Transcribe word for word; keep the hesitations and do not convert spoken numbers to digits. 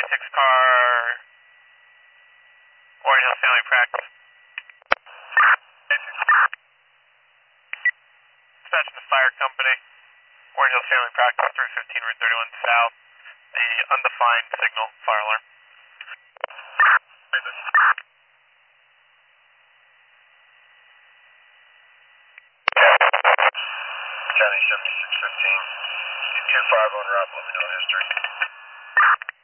six car, Orange Hill Family Practice. Dispatch the fire company, Orange Hill Family Practice, three fifteen Route thirty-one South. The undefined signal, fire alarm. County seventy-six fifteen. two five on route, let me know history.